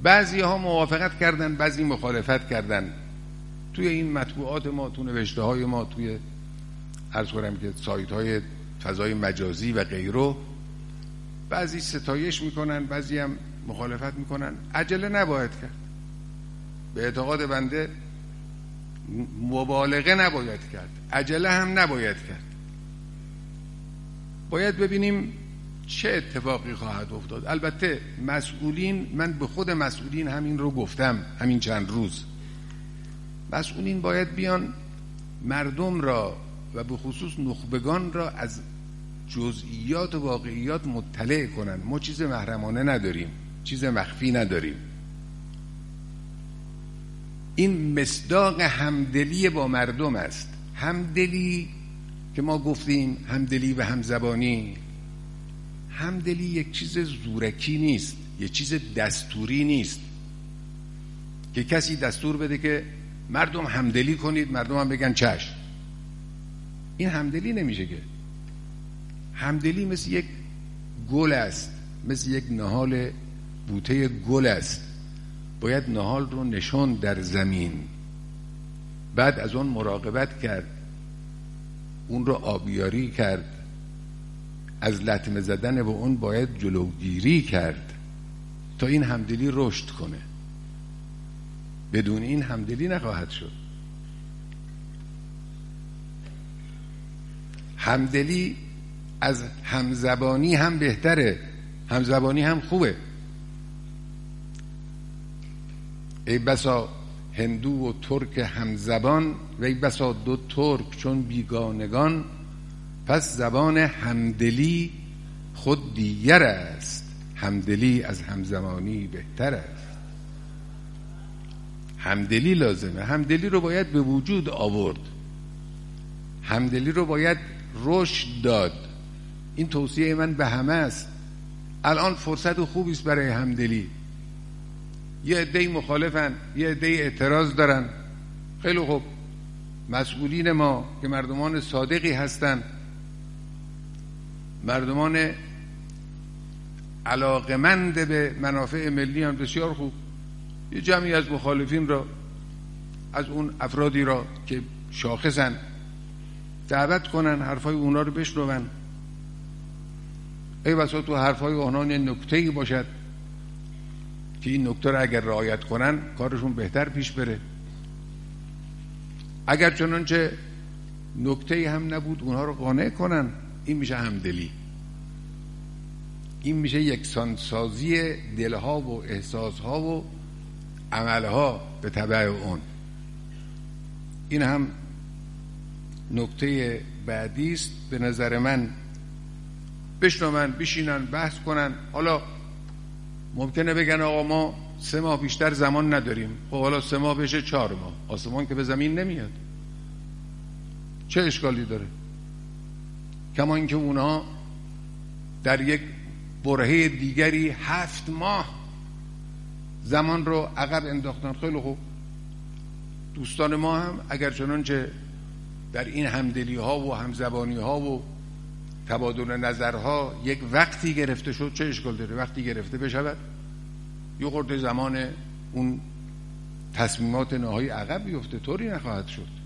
بعضی ها موافقت کردن، بعضی مخالفت کردن. توی این مطبوعات ما، تو نوشته های ما، توی عرض کنم که سایت های فضای مجازی و غیره، بعضی ستایش میکنن، بعضی هم مخالفت میکنن. عجله نباید کرد. به اعتقاد بنده مبالغه نباید کرد، عجله هم نباید کرد. باید ببینیم چه اتفاقی خواهد افتاد. البته مسئولین، من به خود مسئولین همین رو گفتم همین چند روز، مسئولین باید بیان مردم را و به خصوص نخبگان را از جزئیات و واقعیات مطلع کنن. ما چیز محرمانه نداریم، چیز مخفی نداریم. این مصداق همدلی با مردم است. همدلی که ما گفتیم، همدلی و همزبانی، همدلی یک چیز زورکی نیست، یک چیز دستوری نیست که کسی دستور بده که مردم همدلی کنید، مردم هم بگن چشم. این همدلی نمیشه که. همدلی مثل یک گل است، مثل یک نهال بوته گل است. باید نهال رو نشون در زمین، بعد از اون مراقبت کرد، اون رو آبیاری کرد، از لطمه زدن به اون باید جلوگیری کرد تا این همدلی رشد کنه. بدون این همدلی نخواهد شد. همدلی از همزبانی هم بهتره، همزبانی هم خوبه. ای بسا هندو و ترک همزبان، و ای بسا دو ترک چون بیگانگان، پس زبان همدلی خود دیگر است، همدلی از همزبانی بهتر است. همدلی لازمه. همدلی رو باید به وجود آورد، همدلی رو باید رشد داد. این توصیه من به همه است. الان فرصت خوبی است برای همدلی. یه عده‌ای مخالفن، یه عده‌ای اعتراض دارن. خیلی خوب، مسئولین ما که مردمان صادقی هستن، مردمان علاقمند به منافع ملی هم، بسیار خوب، یه جمعی از مخالفین را، از اون افرادی را که شاخصن، دعوت کنن، حرفای اونا رو بشنون. ای بسا تو حرفای اونا نکته‌ای باشد که این نکته رو اگر رعایت کنن کارشون بهتر پیش بره. اگر چنانچه نکته‌ای هم نبود اونها رو قانع کنن. این میشه همدلی، این میشه یکسانسازی دلها و احساسها و عملها به تبع اون. این هم نکته بعدی است. به نظر من بشنون، بشینن، بحث کنن. حالا ممکنه بگن آقا ما 3 ماه بیشتر زمان نداریم. خب حالا 3 ماه بشه 4 ماه. آسمان که به زمین نمیاد، چه اشکالی داره؟ کما اینکه اونها در یک برهه دیگری 7 ماه زمان رو عقب انداختن. خیلی خوب، دوستان ما هم اگر چنانچه در این همدلی ها و همزبانی ها و تبادل نظرها یک وقتی گرفته شد، چه اشکال داره؟ وقتی گرفته بشود، یه خورده زمان اون تصمیمات نهایی عقب بیفته، طوری نخواهد شد.